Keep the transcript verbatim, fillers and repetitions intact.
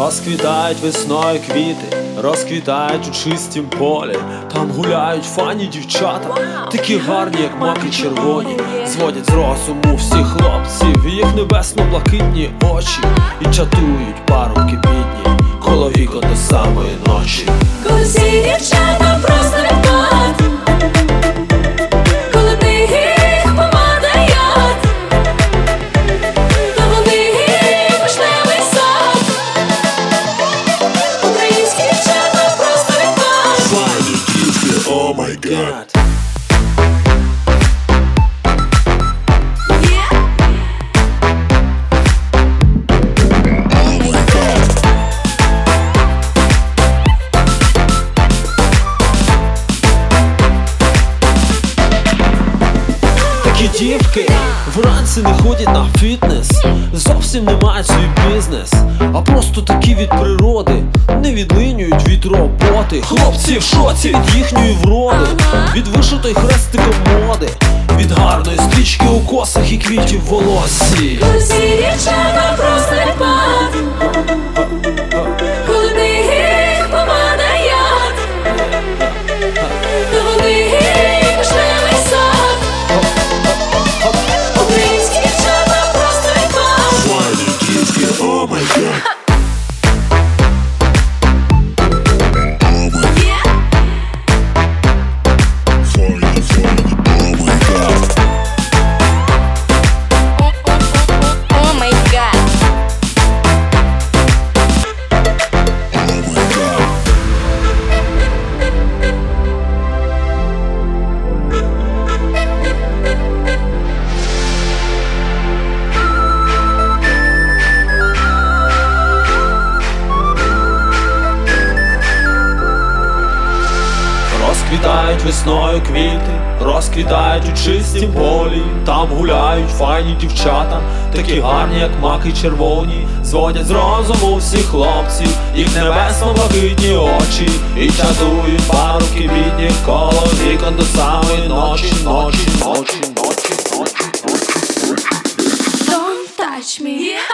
Розквітають весною квіти, розквітають у чистім полі. Там гуляють фані дівчата, такі гарні, як маки червоні. Зводять з розуму всіх хлопців, їх небесно-блакитні очі. І чатують парубки бідні, коло вікон до самої ночі. Коли всі дівчата просто відпад, коли ти їх помадають, то вони вишневий сад. Українські дівчата просто відпад. Фані дівки, о май гад. Такі дівки вранці не ходять на фітнес, зовсім не мають свій бізнес, а просто такі від природи, не відлинюють від роботи. Хлопці в шоці від їхньої вроди, від вишитої хрестиком моди, від гарної стрічки у косах і квітів в волоссі. Коли всі дівчата просто відпад, коли ти їх помадають, то вони вишневий сад. Українські дівчата просто відпад. Фані дівки, о май гад. Розквітають весною квіти, розквітають у чистім полі. Там гуляють файні дівчата, такі гарні, як маки червоні. Зводять з розуму всіх хлопців, їх небесно-блакитні очі. І чатують парубки бідні, коло вікон до самої ночі, ночі, ночі, ночі, ночі, ночі, ночі. Don't touch me.